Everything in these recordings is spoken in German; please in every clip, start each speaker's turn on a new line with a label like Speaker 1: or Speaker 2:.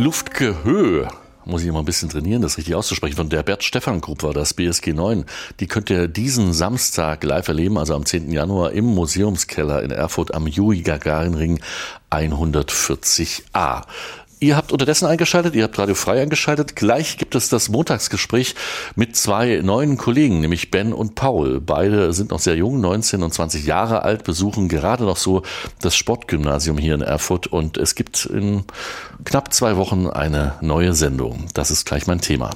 Speaker 1: Luftgehöhe. Muss ich immer ein bisschen trainieren, das richtig auszusprechen. Von der Bert-Stephan-Group war das, BSG 9. Die könnt ihr diesen Samstag live erleben, also am 10. Januar im Museumskeller in Erfurt am Juri-Gagarin-Ring 140a. Ihr habt unterdessen eingeschaltet, ihr habt Radio Frei eingeschaltet. Gleich gibt es das Montagsgespräch mit zwei neuen Kollegen, nämlich Ben und Paul. Beide sind noch sehr jung, 19 und 20 Jahre alt, besuchen gerade noch so das Sportgymnasium hier in Erfurt. Und es gibt in knapp 2 Wochen eine neue Sendung. Das ist gleich mein Thema.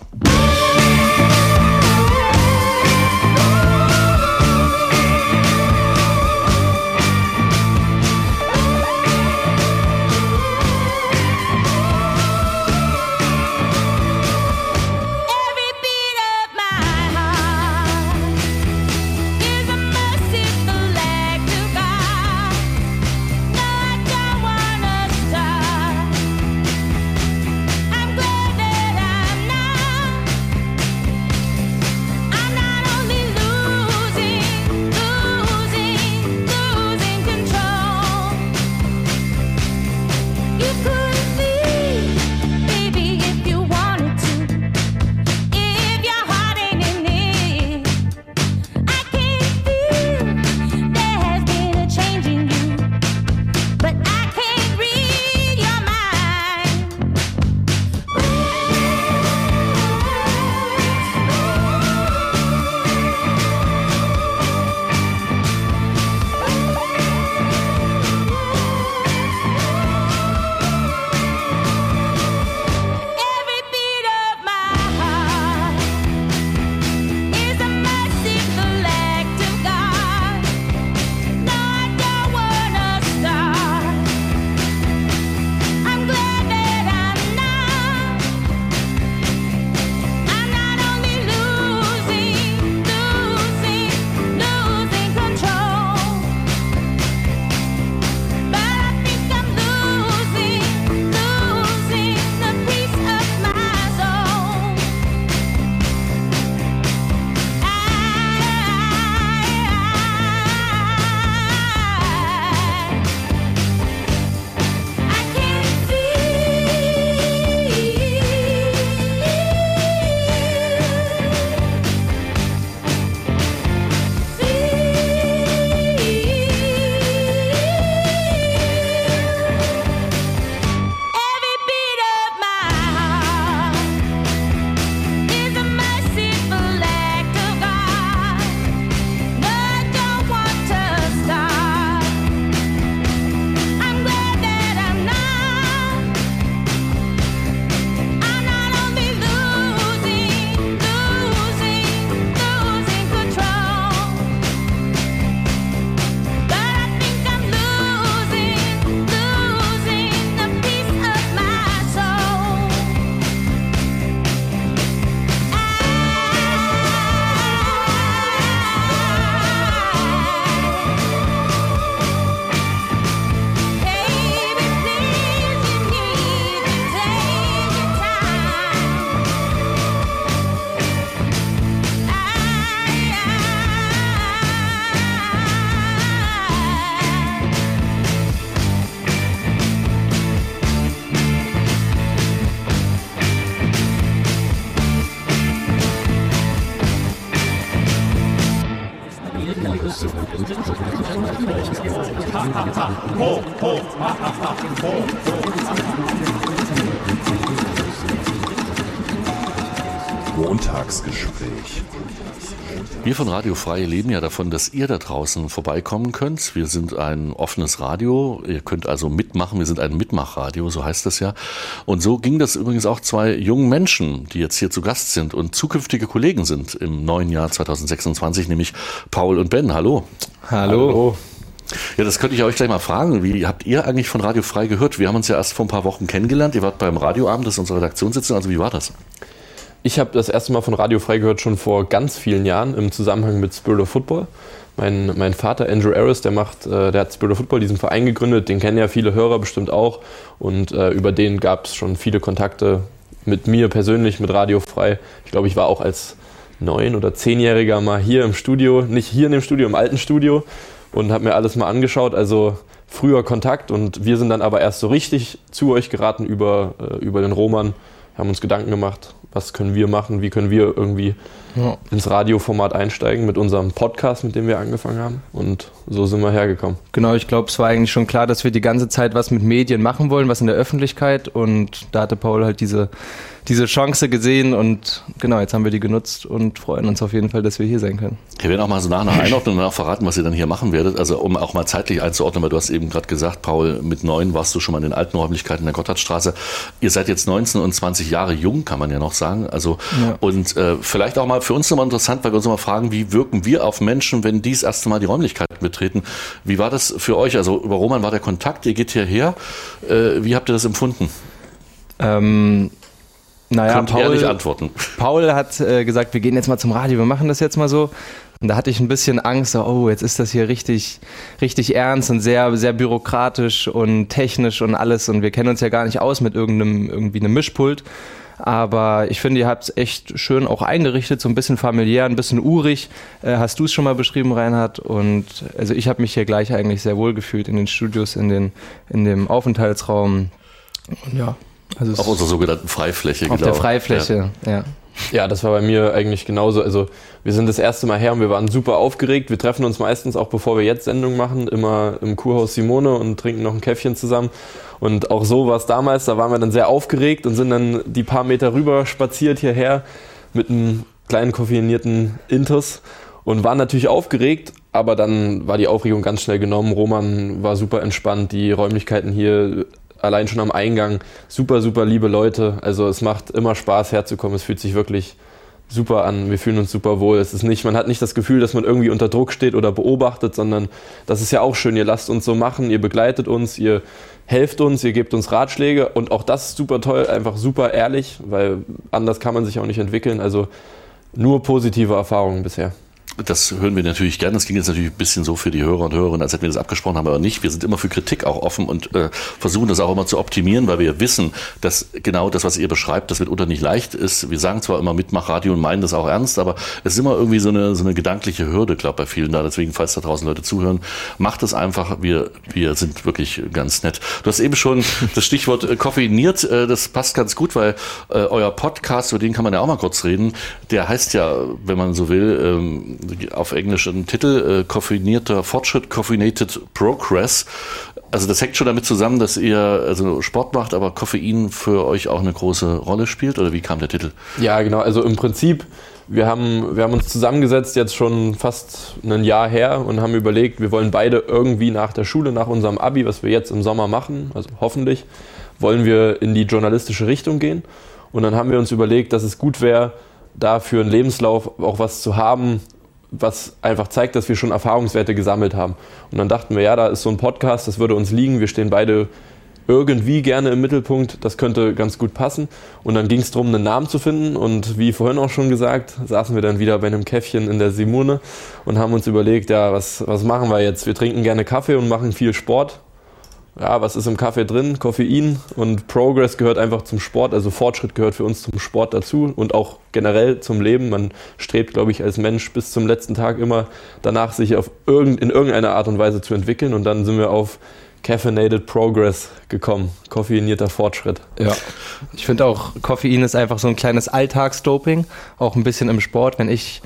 Speaker 2: Montagsgespräch.
Speaker 1: Wir von Radio Frei leben ja davon, dass ihr da draußen vorbeikommen könnt. Wir sind ein offenes Radio. Ihr könnt also mitmachen. Wir sind ein Mitmachradio, so heißt das ja. Und so ging das übrigens auch 2 jungen Menschen, die jetzt hier zu Gast sind und zukünftige Kollegen sind im neuen Jahr 2026, nämlich Paul und Ben. Hallo.
Speaker 3: Hallo.
Speaker 1: Ja, das könnte ich euch gleich mal fragen. Wie habt ihr eigentlich von Radio Frei gehört? Wir haben uns ja erst vor ein paar Wochen kennengelernt. Ihr wart beim Radioabend, das ist unsere Redaktionssitzung. Also wie war das?
Speaker 3: Ich habe das erste Mal von Radio Frei gehört schon vor ganz vielen Jahren im Zusammenhang mit Spirit of Football. Mein Vater Andrew Harris, der hat Spirit of Football, diesen Verein gegründet, den kennen ja viele Hörer bestimmt auch. Und über den gab es schon viele Kontakte mit mir persönlich, mit Radio Frei. Ich glaube, ich war auch als 9- oder 10-Jähriger mal hier im Studio, nicht hier in dem Studio, im alten Studio, und habe mir alles mal angeschaut. Also früher Kontakt und wir sind dann aber erst so richtig zu euch geraten über den Roman, haben uns Gedanken gemacht, was können wir machen, wie können wir irgendwie ins Radioformat einsteigen mit unserem Podcast, mit dem wir angefangen haben, und so sind wir hergekommen.
Speaker 4: Genau, ich glaube, es war eigentlich schon klar, dass wir die ganze Zeit was mit Medien machen wollen, was in der Öffentlichkeit, und da hatte Paul halt diese Chance gesehen und genau, jetzt haben wir die genutzt und freuen uns auf jeden Fall, dass wir hier sein können.
Speaker 1: Wir werden auch mal so nach einordnen und auch verraten, was ihr dann hier machen werdet, also um auch mal zeitlich einzuordnen, weil du hast eben gerade gesagt, Paul, mit 9 warst du schon mal in den alten Räumlichkeiten der Gotthardstraße. Ihr seid jetzt 19 und 20 Jahre jung, kann man ja noch sagen, also und vielleicht auch mal für uns nochmal interessant, weil wir uns immer fragen, wie wirken wir auf Menschen, wenn die das erste Mal die Räumlichkeiten betreten. Wie war das für euch? Also über Roman war der Kontakt, ihr geht hierher. Wie habt ihr das empfunden? Könnt ehrlich antworten.
Speaker 4: Paul hat gesagt, wir gehen jetzt mal zum Radio, wir machen das jetzt mal so. Und da hatte ich ein bisschen Angst, so, jetzt ist das hier richtig, richtig ernst und sehr, sehr bürokratisch und technisch und alles. Und wir kennen uns ja gar nicht aus mit irgendwie einem Mischpult. Aber ich finde, ihr habt es echt schön auch eingerichtet, so ein bisschen familiär, ein bisschen urig. Hast du es schon mal beschrieben, Reinhard? Und also ich habe mich hier gleich eigentlich sehr wohl gefühlt in den Studios, in dem Aufenthaltsraum. Und ja. Also
Speaker 1: auf unserer sogenannten Freifläche,
Speaker 4: genau. Auf der Freifläche, ja.
Speaker 3: Ja, das war bei mir eigentlich genauso. Also wir sind das erste Mal her und wir waren super aufgeregt. Wir treffen uns meistens auch, bevor wir jetzt Sendung machen, immer im Kurhaus Simone und trinken noch ein Käffchen zusammen. Und auch so war es damals, da waren wir dann sehr aufgeregt und sind dann die paar Meter rüber spaziert hierher mit einem kleinen koffeinierten Intus und waren natürlich aufgeregt, aber dann war die Aufregung ganz schnell genommen. Roman war super entspannt, die Räumlichkeiten hier allein schon am Eingang, super, super liebe Leute. Also es macht immer Spaß herzukommen, es fühlt sich wirklich super an, wir fühlen uns super wohl. Es ist nicht, man hat nicht das Gefühl, dass man irgendwie unter Druck steht oder beobachtet, sondern das ist ja auch schön, ihr lasst uns so machen, ihr begleitet uns, ihr helft uns, ihr gebt uns Ratschläge und auch das ist super toll, einfach super ehrlich, weil anders kann man sich auch nicht entwickeln. Also nur positive Erfahrungen bisher.
Speaker 1: Das hören wir natürlich gerne. Das ging jetzt natürlich ein bisschen so für die Hörer und Hörerinnen, als hätten wir das abgesprochen, haben aber nicht. Wir sind immer für Kritik auch offen und versuchen das auch immer zu optimieren, weil wir wissen, dass genau das, was ihr beschreibt, das mitunter nicht leicht ist. Wir sagen zwar immer Mitmachradio und meinen das auch ernst, aber es ist immer irgendwie so eine gedankliche Hürde, glaube ich, bei vielen da. Deswegen, falls da draußen Leute zuhören, macht es einfach. Wir sind wirklich ganz nett. Du hast eben schon das Stichwort koffeiniert. Das passt ganz gut, weil euer Podcast, über den kann man ja auch mal kurz reden, der heißt ja, wenn man so will, auf Englisch einen Titel, Koffeinierter Fortschritt, Caffeinated Progress. Also das hängt schon damit zusammen, dass ihr also Sport macht, aber Koffein für euch auch eine große Rolle spielt, oder wie kam der Titel?
Speaker 3: Ja, genau, also im Prinzip, wir haben uns zusammengesetzt, jetzt schon fast ein Jahr her, und haben überlegt, wir wollen beide irgendwie nach der Schule, nach unserem Abi, was wir jetzt im Sommer machen, also hoffentlich, wollen wir in die journalistische Richtung gehen. Und dann haben wir uns überlegt, dass es gut wäre, da für einen Lebenslauf auch was zu haben, was einfach zeigt, dass wir schon Erfahrungswerte gesammelt haben. Und dann dachten wir, ja, da ist so ein Podcast, das würde uns liegen, wir stehen beide irgendwie gerne im Mittelpunkt, das könnte ganz gut passen. Und dann ging es darum, einen Namen zu finden, und wie vorhin auch schon gesagt, saßen wir dann wieder bei einem Käffchen in der Simone und haben uns überlegt, ja, was machen wir jetzt? Wir trinken gerne Kaffee und machen viel Sport. Ja, was ist im Kaffee drin? Koffein, und Progress gehört einfach zum Sport, also Fortschritt gehört für uns zum Sport dazu und auch generell zum Leben. Man strebt, glaube ich, als Mensch bis zum letzten Tag immer danach, sich in irgendeiner Art und Weise zu entwickeln, und dann sind wir auf Caffeinated Progress gekommen, koffeinierter Fortschritt.
Speaker 4: Ja, ich finde auch, Koffein ist einfach so ein kleines Alltagsdoping, auch ein bisschen im Sport. Wenn ich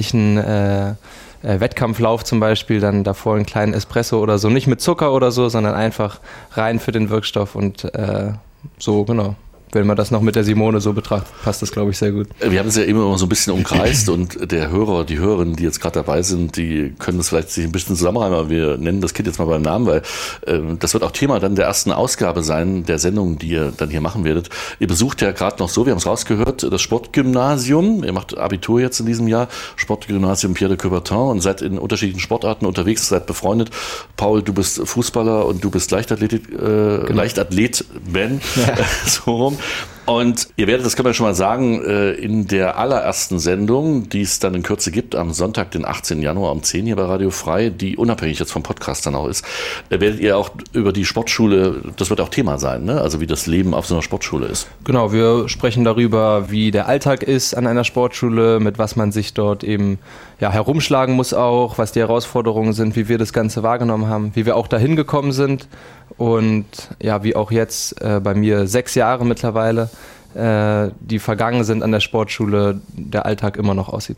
Speaker 4: einen Wettkampflauf zum Beispiel, dann davor einen kleinen Espresso oder so, nicht mit Zucker oder so, sondern einfach rein für den Wirkstoff, und so, genau. Wenn man das noch mit der Simone so betrachtet, passt das, glaube ich, sehr gut. Wir
Speaker 1: haben es ja immer so ein bisschen umkreist, und der Hörer, die Hörerinnen, die jetzt gerade dabei sind, die können das vielleicht sich ein bisschen zusammenreimen, aber wir nennen das Kind jetzt mal beim Namen, weil das wird auch Thema dann der ersten Ausgabe sein, der Sendung, die ihr dann hier machen werdet. Ihr besucht ja gerade noch so, wir haben es rausgehört, das Sportgymnasium. Ihr macht Abitur jetzt in diesem Jahr, Sportgymnasium Pierre de Coubertin, und seid in unterschiedlichen Sportarten unterwegs, seid befreundet. Paul, du bist Fußballer und du bist Leichtathlet, Ben, ja. So rum. Und ihr werdet, das kann man schon mal sagen, in der allerersten Sendung, die es dann in Kürze gibt, am Sonntag, den 18. Januar um 10 hier bei Radio Frei, die unabhängig jetzt vom Podcast dann auch ist, werdet ihr auch über die Sportschule, das wird auch Thema sein, ne? Also wie das Leben auf so einer Sportschule ist.
Speaker 4: Genau, wir sprechen darüber, wie der Alltag ist an einer Sportschule, mit was man sich dort eben herumschlagen muss auch, was die Herausforderungen sind, wie wir das Ganze wahrgenommen haben, wie wir auch dahin gekommen sind und wie auch jetzt bei mir 6 Jahre mittlerweile, die vergangen sind an der Sportschule, der Alltag immer noch aussieht.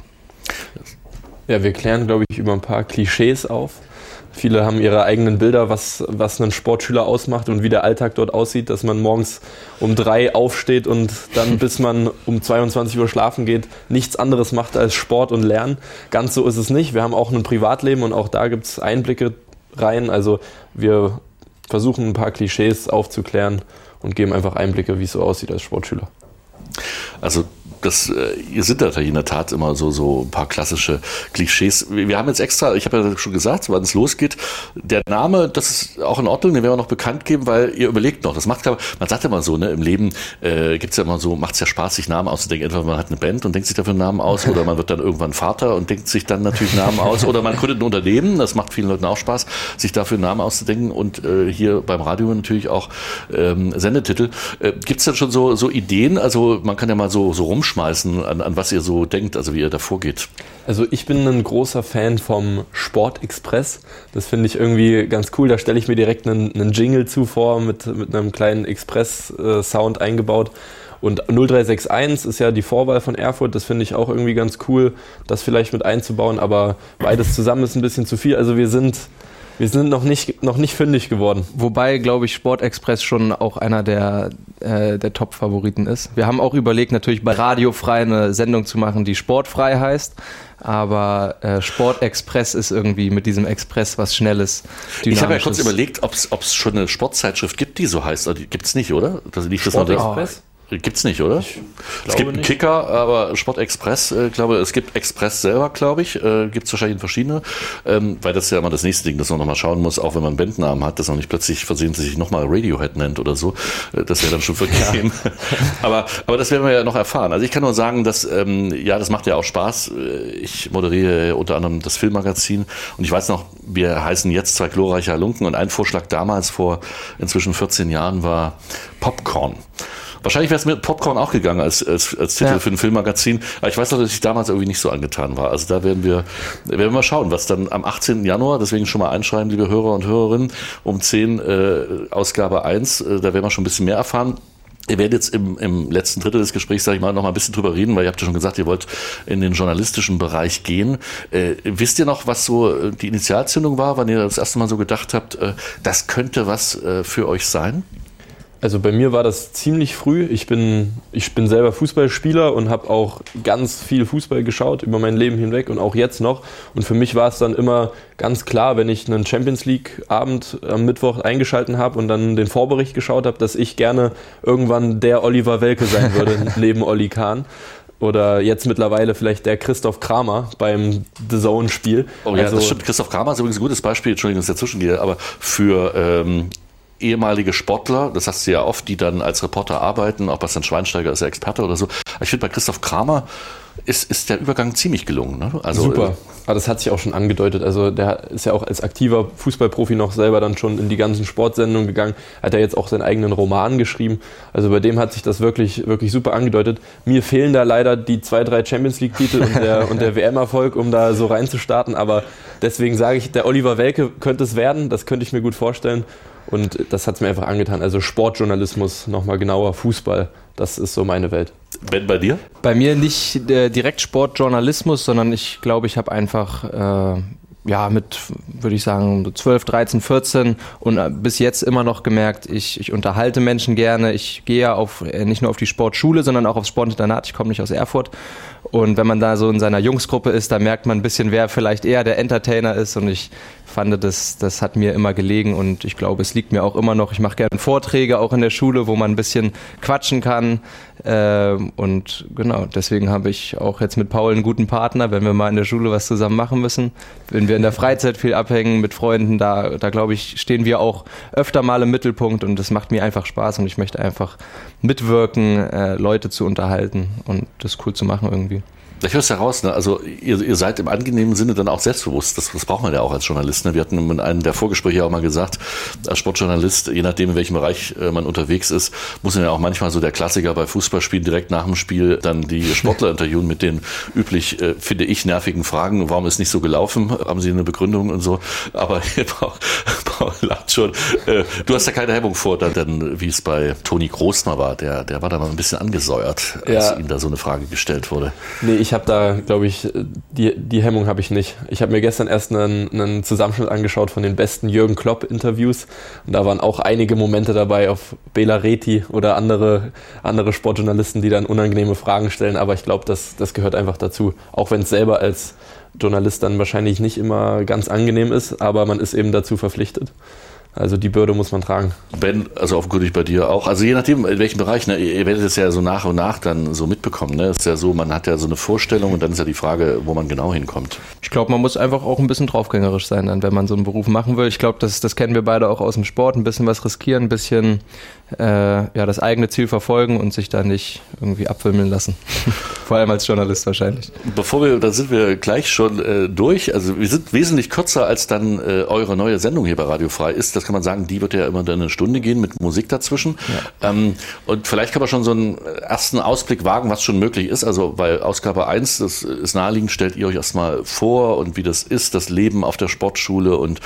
Speaker 3: Ja, wir klären, glaube ich, über ein paar Klischees auf. Viele haben ihre eigenen Bilder, was einen Sportschüler ausmacht und wie der Alltag dort aussieht, dass man morgens um 3 aufsteht und dann, bis man um 22 Uhr schlafen geht, nichts anderes macht als Sport und Lernen. Ganz so ist es nicht. Wir haben auch ein Privatleben und auch da gibt es Einblicke rein. Also wir versuchen ein paar Klischees aufzuklären und geben einfach Einblicke, wie es so aussieht als Sportschüler.
Speaker 1: Also ihr sind da in der Tat immer so ein paar klassische Klischees. Wir haben jetzt extra, ich habe ja schon gesagt, wann es losgeht, der Name, das ist auch in Ordnung, den werden wir noch bekannt geben, weil ihr überlegt noch, das macht, man sagt ja immer so, ne, im Leben gibt's ja immer so, macht es ja Spaß, sich Namen auszudenken. Entweder man hat eine Band und denkt sich dafür einen Namen aus, oder man wird dann irgendwann Vater und denkt sich dann natürlich Namen aus, oder man gründet ein Unternehmen, das macht vielen Leuten auch Spaß, sich dafür einen Namen auszudenken, und hier beim Radio natürlich auch Sendetitel. Gibt's denn schon so Ideen? Also man kann ja mal so rumschmeißen, an was ihr so denkt, also wie ihr da vorgeht.
Speaker 3: Also ich bin ein großer Fan vom Sportexpress. Das finde ich irgendwie ganz cool. Da stelle ich mir direkt einen Jingle vor mit einem kleinen Express-Sound eingebaut. Und 0361 ist ja die Vorwahl von Erfurt. Das finde ich auch irgendwie ganz cool, das vielleicht mit einzubauen. Aber beides zusammen ist ein bisschen zu viel. Also wir sind noch nicht fündig geworden.
Speaker 4: Wobei, glaube ich, Sportexpress schon auch einer der Top-Favoriten ist. Wir haben auch überlegt, natürlich bei Radio Frei eine Sendung zu machen, die sportfrei heißt. Aber Sportexpress ist irgendwie mit diesem Express was Schnelles, Dynamisches.
Speaker 1: Ich habe ja kurz überlegt, ob es schon eine Sportzeitschrift gibt, die so heißt. Gibt es nicht, oder? Sportexpress? Gibt's nicht, oder? Es gibt einen Kicker, aber Sportexpress, glaube es gibt Express selber, glaube ich, gibt's wahrscheinlich in verschiedene, weil das ist ja immer das nächste Ding, das man nochmal schauen muss, auch wenn man einen Bandnamen hat, dass man nicht plötzlich versehentlich nochmal Radiohead nennt oder so, das wäre dann schon vergeben. Aber das werden wir ja noch erfahren. Also ich kann nur sagen, dass, das macht ja auch Spaß. Ich moderiere unter anderem das Filmmagazin und ich weiß noch, wir heißen jetzt 2 glorreiche Halunken, und ein Vorschlag damals vor inzwischen 14 Jahren war Popcorn. Wahrscheinlich wäre es mit Popcorn auch gegangen als Titel für ein Filmmagazin. Aber ich weiß noch, dass ich damals irgendwie nicht so angetan war. Also da werden wir mal schauen, was dann am 18. Januar, deswegen schon mal einschreiben, liebe Hörer und Hörerinnen, um 10 Ausgabe 1, da werden wir schon ein bisschen mehr erfahren. Ihr werdet jetzt im letzten Drittel des Gesprächs, sage ich mal, noch mal ein bisschen drüber reden, weil ihr habt ja schon gesagt, ihr wollt in den journalistischen Bereich gehen. Wisst ihr noch, was so die Initialzündung war, wann ihr das erste Mal so gedacht habt, das könnte was für euch sein?
Speaker 3: Also bei mir war das ziemlich früh. Ich bin selber Fußballspieler und habe auch ganz viel Fußball geschaut über mein Leben hinweg und auch jetzt noch. Und für mich war es dann immer ganz klar, wenn ich einen Champions-League-Abend am Mittwoch eingeschalten habe und dann den Vorbericht geschaut habe, dass ich gerne irgendwann der Oliver Welke sein würde neben Olli Kahn. Oder jetzt mittlerweile vielleicht der Christoph Kramer beim The Zone-Spiel.
Speaker 1: Oh ja, das stimmt. Christoph Kramer ist übrigens ein gutes Beispiel, Entschuldigung, dass ich dazwischen gehe, aber für ehemalige Sportler, das hast du ja oft, die dann als Reporter arbeiten, ob Bastian Schweinsteiger ist ja Experte oder so. Aber ich finde, bei Christoph Kramer ist der Übergang ziemlich gelungen. Ne? Also,
Speaker 3: super. Aber das hat sich auch schon angedeutet. Also der ist ja auch als aktiver Fußballprofi noch selber dann schon in die ganzen Sportsendungen gegangen. Hat er jetzt auch seinen eigenen Roman geschrieben. Also bei dem hat sich das wirklich, wirklich super angedeutet. Mir fehlen da leider die 2, 3 Champions-League-Titel und der WM-Erfolg, um da so reinzustarten. Aber deswegen sage ich, der Oliver Welke könnte es werden. Das könnte ich mir gut vorstellen. Und das hat es mir einfach angetan. Also Sportjournalismus, nochmal genauer, Fußball, das ist so meine Welt.
Speaker 1: Ben, bei dir?
Speaker 4: Bei mir nicht direkt Sportjournalismus, sondern ich glaube, ich habe einfach mit, würde ich sagen, 12, 13, 14 und bis jetzt immer noch gemerkt, ich unterhalte Menschen gerne. Ich gehe ja nicht nur auf die Sportschule, sondern auch aufs Sportinternat. Ich komme nicht aus Erfurt. Und wenn man da so in seiner Jungsgruppe ist, da merkt man ein bisschen, wer vielleicht eher der Entertainer ist. Und ich fand, das hat mir immer gelegen und ich glaube, es liegt mir auch immer noch. Ich mache gerne Vorträge auch in der Schule, wo man ein bisschen quatschen kann. Und genau, deswegen habe ich auch jetzt mit Paul einen guten Partner, wenn wir mal in der Schule was zusammen machen müssen. Wenn wir wir in der Freizeit viel abhängen mit Freunden. Da glaube ich, stehen wir auch öfter mal im Mittelpunkt und das macht mir einfach Spaß und ich möchte einfach mitwirken, Leute zu unterhalten und das cool zu machen irgendwie.
Speaker 1: Ich höre es heraus, ne? Also ihr seid im angenehmen Sinne dann auch selbstbewusst. Das braucht man ja auch als Journalist. Ne? Wir hatten in einem der Vorgespräche auch mal gesagt, als Sportjournalist, je nachdem, in welchem Bereich man unterwegs ist, muss man ja auch manchmal so der Klassiker bei Fußballspielen direkt nach dem Spiel dann die Sportler interviewen mit den üblich, finde ich, nervigen Fragen. Warum ist nicht so gelaufen? Haben Sie eine Begründung und so? Aber Paul lacht schon. Du hast da keine Hemmung vor, dann wie es bei Toni Kroos mal war. Der war da mal ein bisschen angesäuert, als ihm da so eine Frage gestellt wurde.
Speaker 3: Nee, ich habe da, glaube ich, die Hemmung habe ich nicht. Ich habe mir gestern erst einen Zusammenschnitt angeschaut von den besten Jürgen Klopp-Interviews und da waren auch einige Momente dabei auf Bela Reti oder andere Sportjournalisten, die dann unangenehme Fragen stellen, aber ich glaube, das gehört einfach dazu. Auch wenn es selber als Journalist dann wahrscheinlich nicht immer ganz angenehm ist, aber man ist eben dazu verpflichtet. Also die Bürde muss man tragen.
Speaker 1: Ben, also offenkundig bei dir auch. Also je nachdem, in welchem Bereich, ne, ihr werdet es ja so nach und nach dann so mitbekommen. Ne? Es ist ja so, man hat ja so eine Vorstellung und dann ist ja die Frage, wo man genau hinkommt.
Speaker 4: Ich glaube, man muss einfach auch ein bisschen draufgängerisch sein, dann, wenn man so einen Beruf machen will. Ich glaube, das kennen wir beide auch aus dem Sport. Ein bisschen was riskieren, ein bisschen das eigene Ziel verfolgen und sich da nicht irgendwie abwimmeln lassen. Vor allem als Journalist wahrscheinlich.
Speaker 1: Da sind wir gleich schon durch. Also wir sind wesentlich kürzer, als dann eure neue Sendung hier bei Radio Frei ist. Das kann man sagen, die wird ja immer dann eine Stunde gehen mit Musik dazwischen. Ja. Und vielleicht kann man schon so einen ersten Ausblick wagen, was schon möglich ist. Also bei Ausgabe 1, das ist naheliegend, stellt ihr euch erstmal vor und wie das ist, das Leben auf der Sportschule und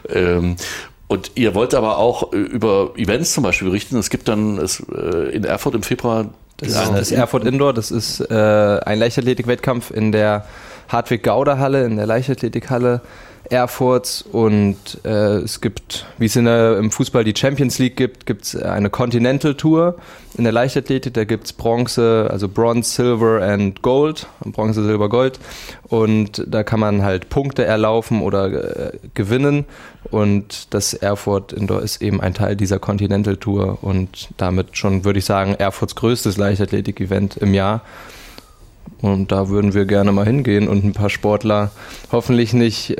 Speaker 1: ihr wollt aber auch über Events zum Beispiel berichten. Es gibt dann in Erfurt im Februar...
Speaker 4: Das Erfurt Indoor, das ist ein Leichtathletik-Wettkampf in der Hartwig-Gauder-Halle, in der Leichtathletikhalle Erfurts und es gibt, wie es im Fußball die Champions League gibt es eine Continental Tour in der Leichtathletik, da gibt es Bronze, also Bronze, Silver and Gold, Bronze, Silber, Gold und da kann man halt Punkte erlaufen oder gewinnen und das Erfurt Indoor ist eben ein Teil dieser Continental Tour und damit schon, würde ich sagen, Erfurts größtes Leichtathletik-Event im Jahr. Und da würden wir gerne mal hingehen und ein paar Sportler hoffentlich nicht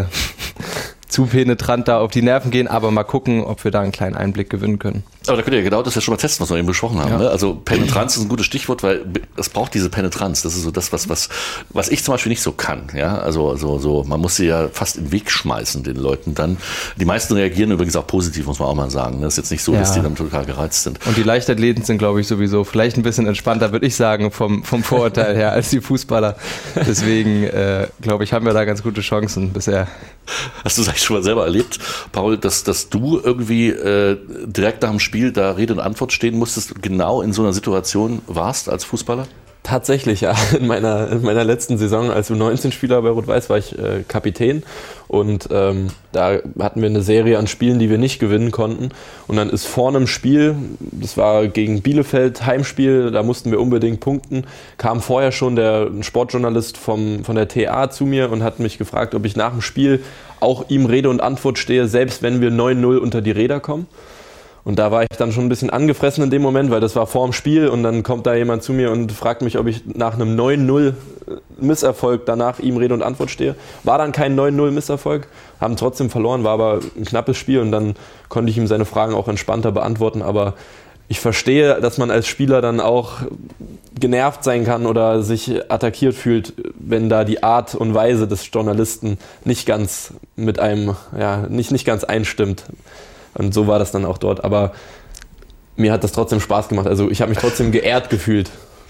Speaker 4: zu penetrant da auf die Nerven gehen, aber mal gucken, ob wir da einen kleinen Einblick gewinnen können.
Speaker 1: Aber da könnt ihr genau das ja schon mal testen, was wir eben besprochen haben. Ja. Ne? Also Penetranz ist ein gutes Stichwort, weil es braucht diese Penetranz. Das ist so das, was ich zum Beispiel nicht so kann. Ja? Also man muss sie ja fast in den Weg schmeißen, den Leuten dann. Die meisten reagieren übrigens auch positiv, muss man auch mal sagen. Das ist jetzt nicht so, dass die dann total gereizt sind.
Speaker 4: Und die Leichtathleten sind, glaube ich, sowieso vielleicht ein bisschen entspannter, würde ich sagen, vom Vorurteil her, als die Fußballer. Deswegen, glaube ich, haben wir da ganz gute Chancen bisher.
Speaker 1: Hast du das eigentlich schon mal selber erlebt, Paul, dass du irgendwie direkt nach dem Spiel da Rede und Antwort stehen musstest, genau in so einer Situation warst als Fußballer?
Speaker 3: Tatsächlich, ja. In meiner letzten Saison als U19-Spieler bei Rot-Weiß war ich Kapitän und da hatten wir eine Serie an Spielen, die wir nicht gewinnen konnten und dann ist vor einem Spiel, das war gegen Bielefeld, Heimspiel, da mussten wir unbedingt punkten, kam vorher schon ein Sportjournalist von der TA zu mir und hat mich gefragt, ob ich nach dem Spiel auch ihm Rede und Antwort stehe, selbst wenn wir 9-0 unter die Räder kommen. Und da war ich dann schon ein bisschen angefressen in dem Moment, weil das war vor dem Spiel und dann kommt da jemand zu mir und fragt mich, ob ich nach einem 9-0 Misserfolg danach ihm Rede und Antwort stehe. War dann kein 9-0 Misserfolg, haben trotzdem verloren, war aber ein knappes Spiel und dann konnte ich ihm seine Fragen auch entspannter beantworten. Aber ich verstehe, dass man als Spieler dann auch genervt sein kann oder sich attackiert fühlt, wenn da die Art und Weise des Journalisten nicht ganz mit einem, nicht ganz einstimmt. Und so war das dann auch dort. Aber mir hat das trotzdem Spaß gemacht. Also ich habe mich trotzdem geehrt gefühlt.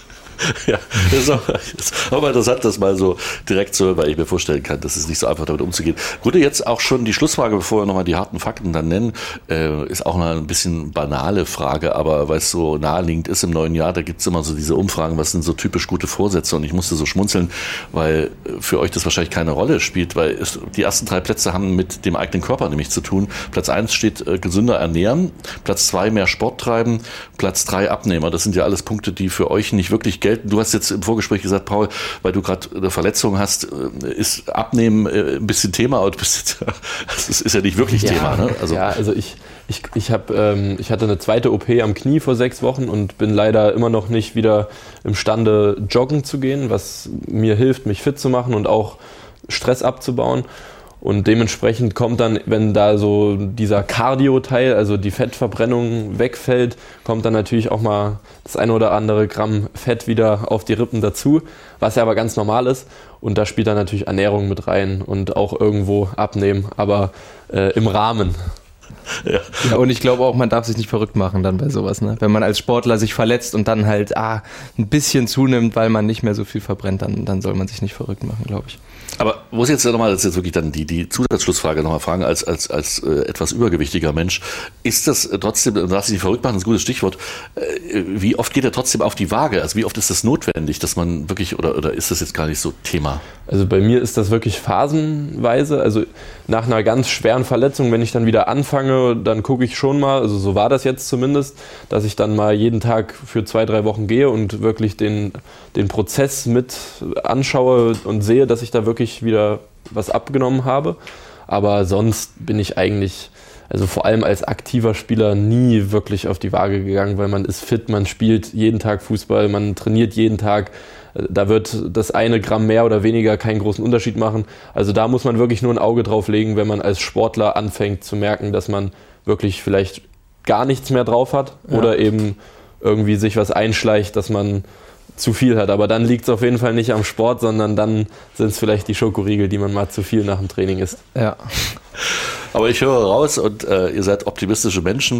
Speaker 1: Ja, das ist auch mal interessant, das mal so direkt zu hören, weil ich mir vorstellen kann, dass es nicht so einfach damit umzugehen. Würde jetzt auch schon die Schlussfrage, bevor wir nochmal die harten Fakten dann nennen, ist auch eine ein bisschen banale Frage, aber weil es so naheliegend ist im neuen Jahr, da gibt es immer so diese Umfragen, was sind so typisch gute Vorsätze und ich musste so schmunzeln, weil für euch das wahrscheinlich keine Rolle spielt, weil die ersten 3 Plätze haben mit dem eigenen Körper nämlich zu tun. Platz 1 steht gesünder ernähren, Platz 2 mehr Sport treiben, Platz 3 Abnehmer. Das sind ja alles Punkte, die für euch nicht wirklich gelten. Du hast jetzt im Vorgespräch gesagt, Paul, weil du gerade eine Verletzung hast, ist Abnehmen ein bisschen Thema, aber das ist ja nicht wirklich Thema. Ne?
Speaker 3: Also ich hatte eine zweite OP am Knie vor 6 Wochen und bin leider immer noch nicht wieder imstande, joggen zu gehen, was mir hilft, mich fit zu machen und auch Stress abzubauen. Und dementsprechend kommt dann, wenn da so dieser Cardio-Teil, also die Fettverbrennung wegfällt, kommt dann natürlich auch mal das eine oder andere Gramm Fett wieder auf die Rippen dazu, was ja aber ganz normal ist. Und da spielt dann natürlich Ernährung mit rein und auch irgendwo abnehmen, aber im Rahmen.
Speaker 4: Ja, und ich glaube auch, man darf sich nicht verrückt machen dann bei sowas, ne? Wenn man als Sportler sich verletzt und dann halt ein bisschen zunimmt, weil man nicht mehr so viel verbrennt, dann soll man sich nicht verrückt machen, glaube ich.
Speaker 1: Aber muss jetzt nochmal, das ist jetzt wirklich dann die Zusatzschlussfrage nochmal fragen, als etwas übergewichtiger Mensch, ist das trotzdem, du darfst dich nicht verrückt machen, das ist ein gutes Stichwort, wie oft geht er trotzdem auf die Waage? Also wie oft ist das notwendig, dass man wirklich, oder ist das jetzt gar nicht so Thema?
Speaker 3: Also bei mir ist das wirklich phasenweise, also nach einer ganz schweren Verletzung, wenn ich dann wieder anfange, dann gucke ich schon mal, also so war das jetzt zumindest, dass ich dann mal jeden Tag für 2-3 Wochen gehe und wirklich den Prozess mit anschaue und sehe, dass ich da wirklich wieder was abgenommen habe. Aber sonst bin ich eigentlich, also vor allem als aktiver Spieler, nie wirklich auf die Waage gegangen, weil man ist fit, man spielt jeden Tag Fußball, man trainiert jeden Tag. Da wird das eine Gramm mehr oder weniger keinen großen Unterschied machen. Also da muss man wirklich nur ein Auge drauf legen, wenn man als Sportler anfängt zu merken, dass man wirklich vielleicht gar nichts mehr drauf hat oder eben irgendwie sich was einschleicht, dass man zu viel hat. Aber dann liegt es auf jeden Fall nicht am Sport, sondern dann sind es vielleicht die Schokoriegel, die man mal zu viel nach dem Training isst.
Speaker 4: Ja.
Speaker 1: Aber ich höre raus und ihr seid optimistische Menschen,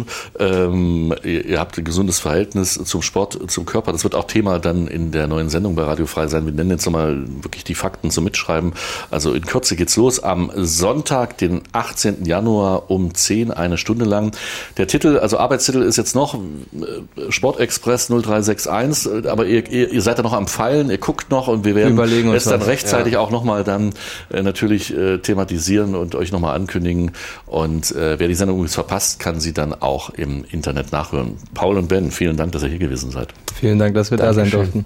Speaker 1: ihr habt ein gesundes Verhältnis zum Sport, zum Körper. Das wird auch Thema dann in der neuen Sendung bei Radio Frei sein. Wir nennen jetzt nochmal wirklich die Fakten zum Mitschreiben. Also in Kürze geht's los am Sonntag, den 18. Januar um 10, eine Stunde lang. Der Titel, also Arbeitstitel ist jetzt noch Sportexpress 0361, aber ihr seid da noch am Feilen, ihr guckt noch und wir werden es dann rechtzeitig auch nochmal dann natürlich thematisieren und euch nochmal ankündigen. Und wer die Sendung übrigens verpasst, kann sie dann auch im Internet nachhören. Paul und Ben, vielen Dank, dass ihr hier gewesen seid.
Speaker 4: Vielen Dank, dass wir da sein durften.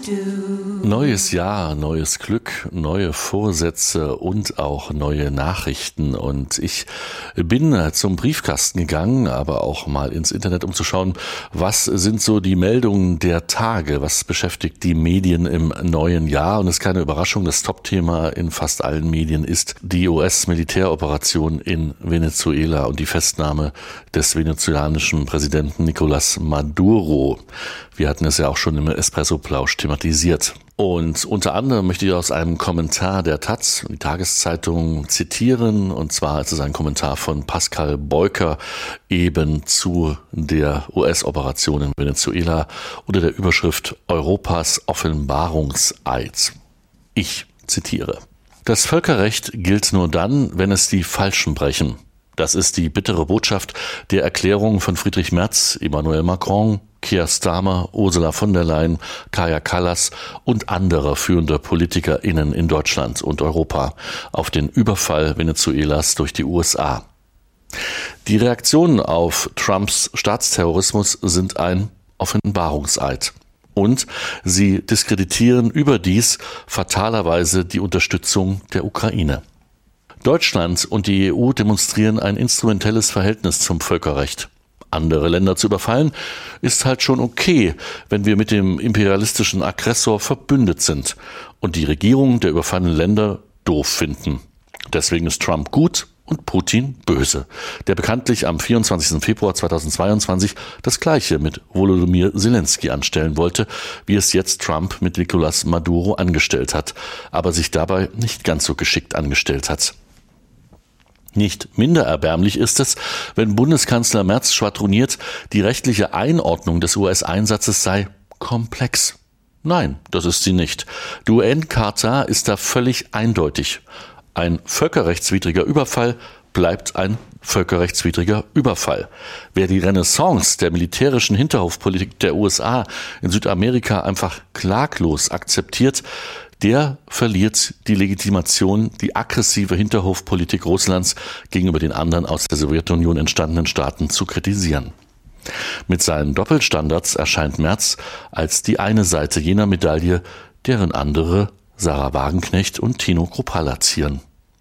Speaker 1: Neues Jahr, neues Glück, neue Vorsätze und auch neue Nachrichten. Und ich bin zum Briefkasten gegangen, aber auch mal ins Internet, um zu schauen, was sind so die Meldungen der Tage, was beschäftigt die Medien im neuen Jahr. Und es ist keine Überraschung, das Topthema in fast allen Medien ist die US-Militäroperation in Venezuela und die Festnahme des venezolanischen Präsidenten Nicolás Maduro. Wir hatten es ja auch schon im Espresso-Plausch thematisiert. Und unter anderem möchte ich aus einem Kommentar der Taz, die Tageszeitung, zitieren. Und zwar ist es ein Kommentar von Pascal Beuker eben zu der US-Operation in Venezuela unter der Überschrift Europas Offenbarungseid. Ich zitiere: Das Völkerrecht gilt nur dann, wenn es die Falschen brechen. Das ist die bittere Botschaft der Erklärung von Friedrich Merz, Emmanuel Macron, Keir Starmer, Ursula von der Leyen, Kaja Kallas und anderer führender PolitikerInnen in Deutschland und Europa auf den Überfall Venezuelas durch die USA. Die Reaktionen auf Trumps Staatsterrorismus sind ein Offenbarungseid. Und sie diskreditieren überdies fatalerweise die Unterstützung der Ukraine. Deutschland und die EU demonstrieren ein instrumentelles Verhältnis zum Völkerrecht. Andere Länder zu überfallen, ist halt schon okay, wenn wir mit dem imperialistischen Aggressor verbündet sind und die Regierungen der überfallenen Länder doof finden. Deswegen ist Trump gut und Putin böse, der bekanntlich am 24. Februar 2022 das Gleiche mit Volodymyr Zelensky anstellen wollte, wie es jetzt Trump mit Nicolás Maduro angestellt hat, aber sich dabei nicht ganz so geschickt angestellt hat. Nicht minder erbärmlich ist es, wenn Bundeskanzler Merz schwadroniert, die rechtliche Einordnung des US-Einsatzes sei komplex. Nein, das ist sie nicht. Die UN-Charta ist da völlig eindeutig. Ein völkerrechtswidriger Überfall bleibt ein völkerrechtswidriger Überfall. Wer die Renaissance der militärischen Hinterhofpolitik der USA in Südamerika einfach klaglos akzeptiert, der verliert die Legitimation, die aggressive Hinterhofpolitik Russlands gegenüber den anderen aus der Sowjetunion entstandenen Staaten zu kritisieren. Mit seinen Doppelstandards erscheint Merz als die eine Seite jener Medaille, deren andere Sarah Wagenknecht und Tino Kruppalla zieren.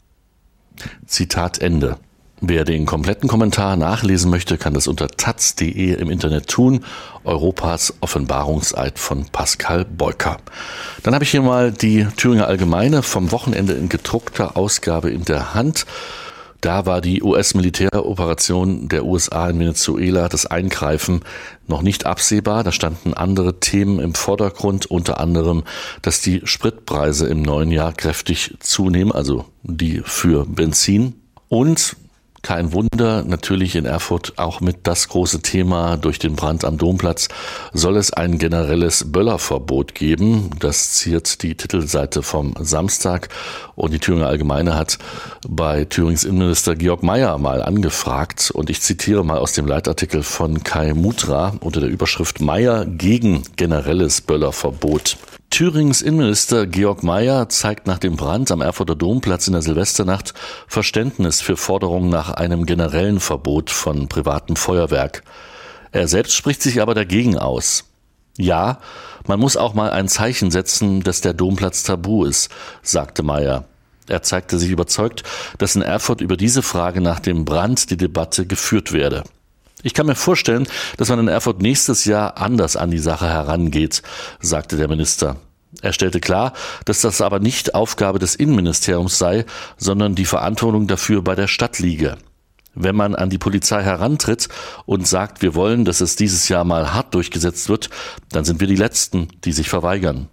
Speaker 1: Zitat Ende. Wer den kompletten Kommentar nachlesen möchte, kann das unter taz.de im Internet tun. Europas Offenbarungseid von Pascal Beuker. Dann habe ich hier mal die Thüringer Allgemeine vom Wochenende in gedruckter Ausgabe in der Hand. Da war die US-Militäroperation der USA in Venezuela, das Eingreifen, noch nicht absehbar. Da standen andere Themen im Vordergrund, unter anderem, dass die Spritpreise im neuen Jahr kräftig zunehmen, also die für Benzin. Und kein Wunder, natürlich in Erfurt auch mit das große Thema durch den Brand am Domplatz, soll es ein generelles Böllerverbot geben. Das ziert die Titelseite vom Samstag und die Thüringer Allgemeine hat bei Thürings Innenminister Georg Mayer mal angefragt und ich zitiere mal aus dem Leitartikel von Kai Mutra unter der Überschrift Mayer gegen generelles Böllerverbot. Thürings Innenminister Georg Mayer zeigt nach dem Brand am Erfurter Domplatz in der Silvesternacht Verständnis für Forderungen nach einem generellen Verbot von privatem Feuerwerk. Er selbst spricht sich aber dagegen aus. Ja, man muss auch mal ein Zeichen setzen, dass der Domplatz tabu ist, sagte Mayer. Er zeigte sich überzeugt, dass in Erfurt über diese Frage nach dem Brand die Debatte geführt werde. Ich kann mir vorstellen, dass man in Erfurt nächstes Jahr anders an die Sache herangeht, sagte der Minister. Er stellte klar, dass das aber nicht Aufgabe des Innenministeriums sei, sondern die Verantwortung dafür bei der Stadt liege. Wenn man an die Polizei herantritt und sagt, wir wollen, dass es dieses Jahr mal hart durchgesetzt wird, dann sind wir die Letzten, die sich verweigern.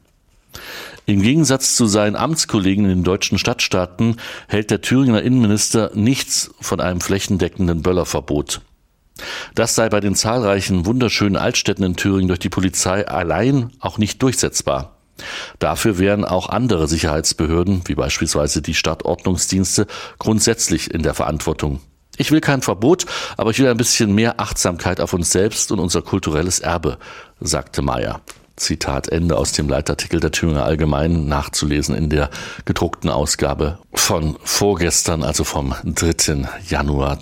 Speaker 1: Im Gegensatz zu seinen Amtskollegen in den deutschen Stadtstaaten hält der Thüringer Innenminister nichts von einem flächendeckenden Böllerverbot. Das sei bei den zahlreichen wunderschönen Altstädten in Thüringen durch die Polizei allein auch nicht durchsetzbar. Dafür wären auch andere Sicherheitsbehörden, wie beispielsweise die Stadtordnungsdienste, grundsätzlich in der Verantwortung. Ich will kein Verbot, aber ich will ein bisschen mehr Achtsamkeit auf uns selbst und unser kulturelles Erbe, sagte Mayer. Zitat Ende aus dem Leitartikel der Thüringer Allgemeinen, nachzulesen in der gedruckten Ausgabe von vorgestern, also vom 3. Januar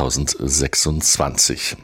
Speaker 1: 2026.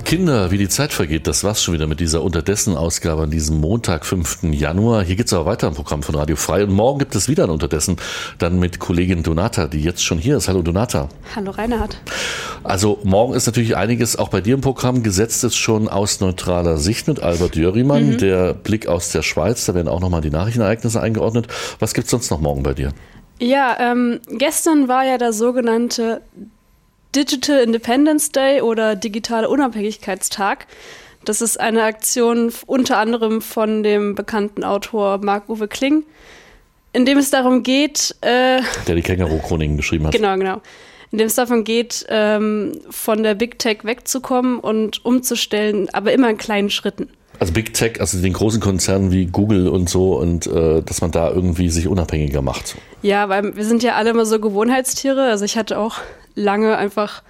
Speaker 1: Kinder, wie die Zeit vergeht, das war's schon wieder mit dieser Unterdessen-Ausgabe an diesem Montag, 5. Januar. Hier geht's aber weiter im Programm von Radio Frei. Und morgen gibt es wieder ein Unterdessen, dann mit Kollegin Donata, die jetzt schon hier ist. Hallo Donata.
Speaker 5: Hallo Reinhard.
Speaker 1: Also morgen ist natürlich einiges auch bei dir im Programm. Gesetzt ist schon aus neutraler Sicht mit Albert Jörimann, der Blick aus der Schweiz. Da werden auch nochmal die Nachrichtenereignisse eingeordnet. Was gibt's sonst noch morgen bei dir?
Speaker 5: Ja, gestern war ja der sogenannte Digital Independence Day oder digitale Unabhängigkeitstag. Das ist eine Aktion unter anderem von dem bekannten Autor Marc-Uwe Kling, in dem es darum geht... der
Speaker 1: die Känguru-Chroniken geschrieben hat.
Speaker 5: Genau. In dem es darum geht, von der Big Tech wegzukommen und umzustellen, aber immer in kleinen Schritten.
Speaker 1: Also Big Tech, also den großen Konzernen wie Google und so, und dass man da irgendwie sich unabhängiger macht.
Speaker 5: Ja, weil wir sind ja alle immer so Gewohnheitstiere. Also ich hatte auch lange einfach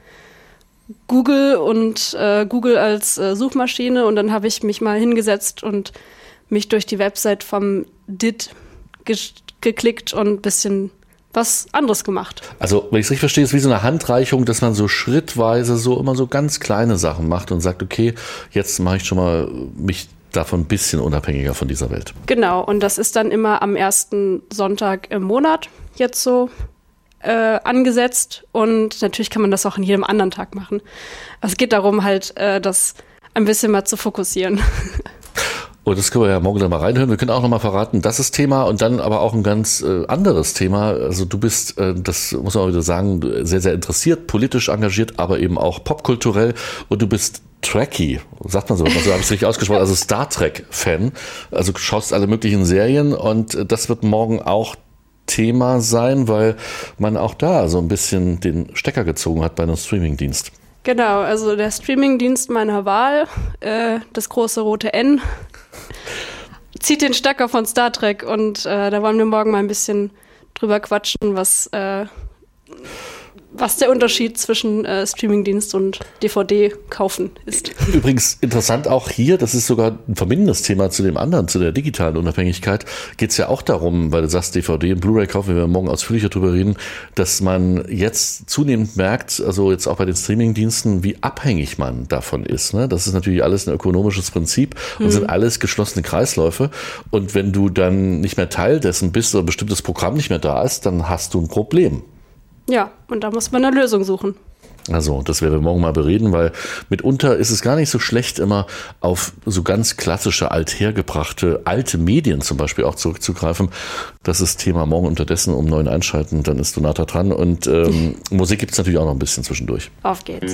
Speaker 5: Google und Google als Suchmaschine, und dann habe ich mich mal hingesetzt und mich durch die Website vom DID geklickt und ein bisschen was anderes gemacht.
Speaker 1: Also, wenn ich es richtig verstehe, ist wie so eine Handreichung, dass man so schrittweise so immer so ganz kleine Sachen macht und sagt, okay, jetzt mache ich schon mal mich davon ein bisschen unabhängiger von dieser Welt.
Speaker 5: Genau, und das ist dann immer am ersten Sonntag im Monat jetzt so angesetzt, und natürlich kann man das auch an jedem anderen Tag machen. Also es geht darum halt, das ein bisschen mal zu fokussieren.
Speaker 1: Und das können wir ja morgen dann mal reinhören. Wir können auch noch mal verraten, das ist Thema, und dann aber auch ein ganz anderes Thema. Also du bist, das muss man auch wieder sagen, sehr, sehr interessiert, politisch engagiert, aber eben auch popkulturell, und du bist Trekkie, sagt man so, also habe ich es richtig ausgesprochen, also Star Trek-Fan. Also du schaust alle möglichen Serien, und das wird morgen auch Thema sein, weil man auch da so ein bisschen den Stecker gezogen hat bei einem Streamingdienst.
Speaker 5: Genau, also der Streamingdienst meiner Wahl, das große rote N, zieht den Stecker von Star Trek, und da wollen wir morgen mal ein bisschen drüber quatschen, was der Unterschied zwischen Streamingdienst und DVD kaufen ist.
Speaker 1: Übrigens interessant auch hier, das ist sogar ein verbindendes Thema zu dem anderen, zu der digitalen Unabhängigkeit, geht es ja auch darum, weil du sagst, DVD und Blu-ray kaufen, wir werden morgen ausführlicher drüber reden, dass man jetzt zunehmend merkt, also jetzt auch bei den Streamingdiensten, wie abhängig man davon ist. Ne? Das ist natürlich alles ein ökonomisches Prinzip und sind alles geschlossene Kreisläufe. Und wenn du dann nicht mehr Teil dessen bist oder ein bestimmtes Programm nicht mehr da ist, dann hast du ein Problem.
Speaker 5: Ja, und da muss man eine Lösung suchen.
Speaker 1: Also, das werden wir morgen mal bereden, weil mitunter ist es gar nicht so schlecht, immer auf so ganz klassische, althergebrachte, alte Medien zum Beispiel auch zurückzugreifen. Das ist Thema morgen unterdessen um 9 einschalten, dann ist Donata dran, und Musik gibt es natürlich auch noch ein bisschen zwischendurch.
Speaker 5: Auf geht's.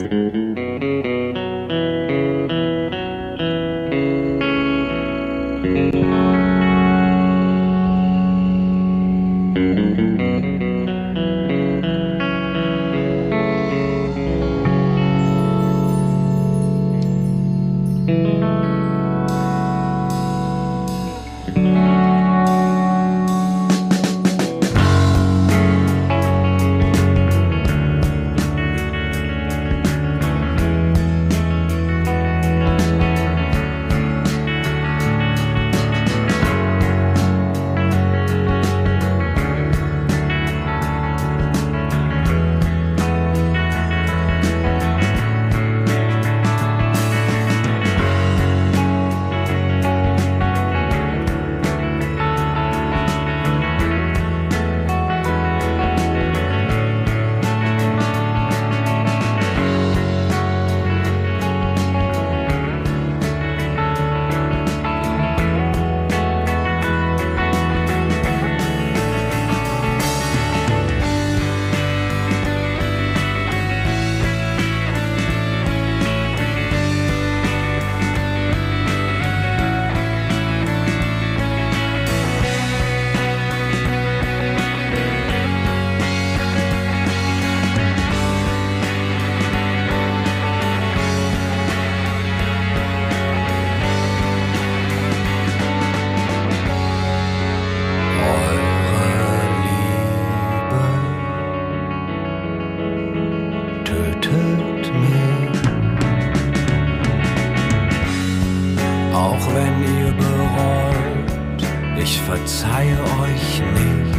Speaker 6: verzeihe euch nicht.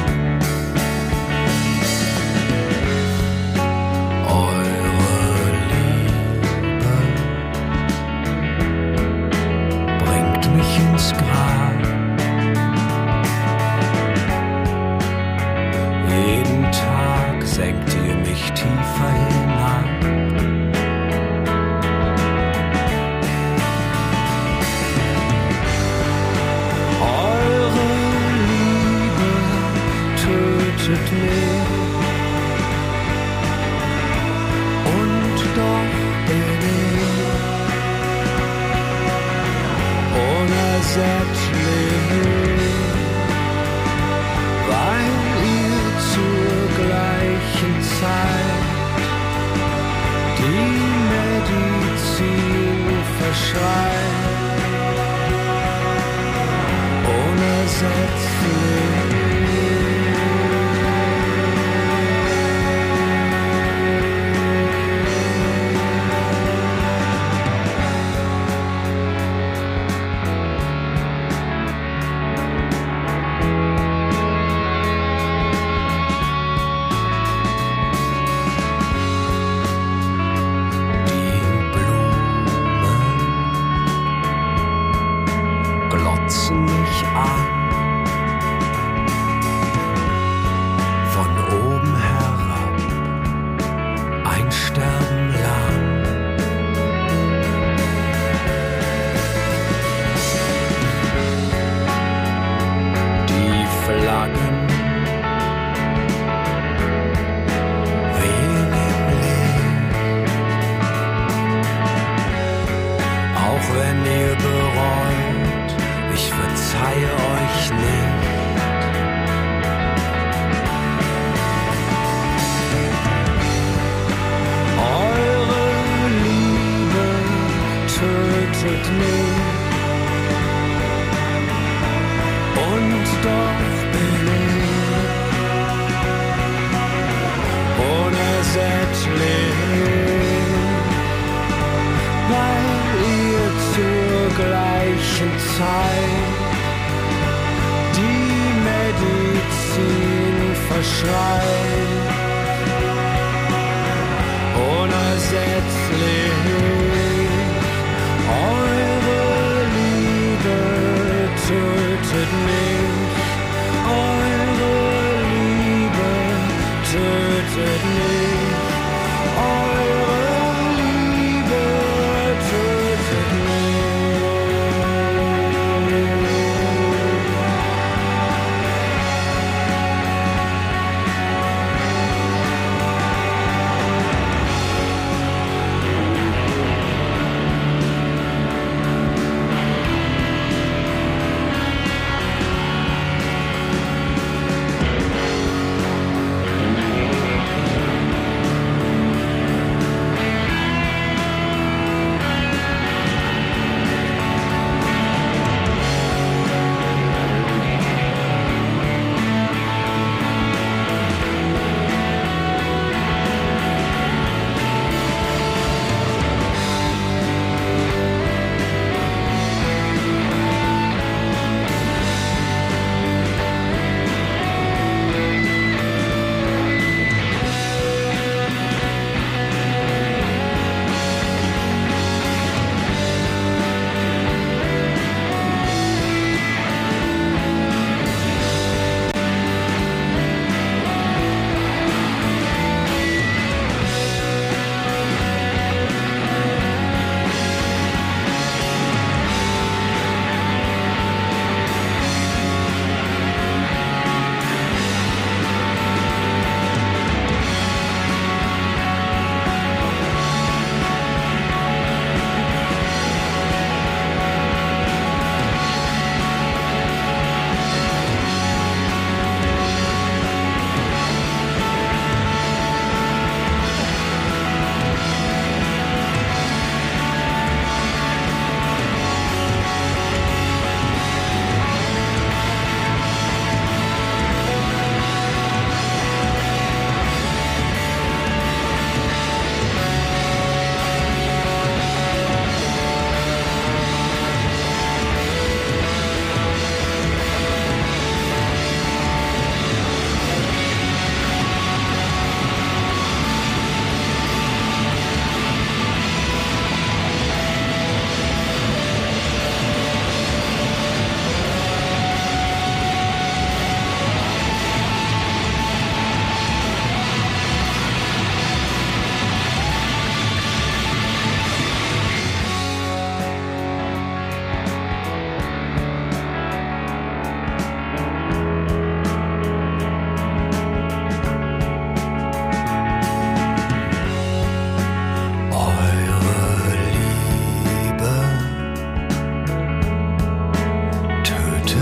Speaker 6: Eure tötet mich. Und doch bin ich unersättlich, weil ihr zur gleichen Zeit die Medizin verschreibt. Unersättlich. Eure Liebe tötet mich.